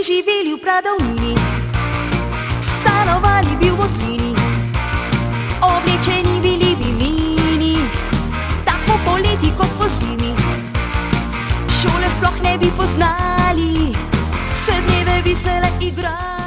živeli v pradavnini, stanovali bi v votlini, oblečeni bili bi mini, tako poleti kot pozimi. Šole sploh ne bi poznali, vse dneve bi se le igrali.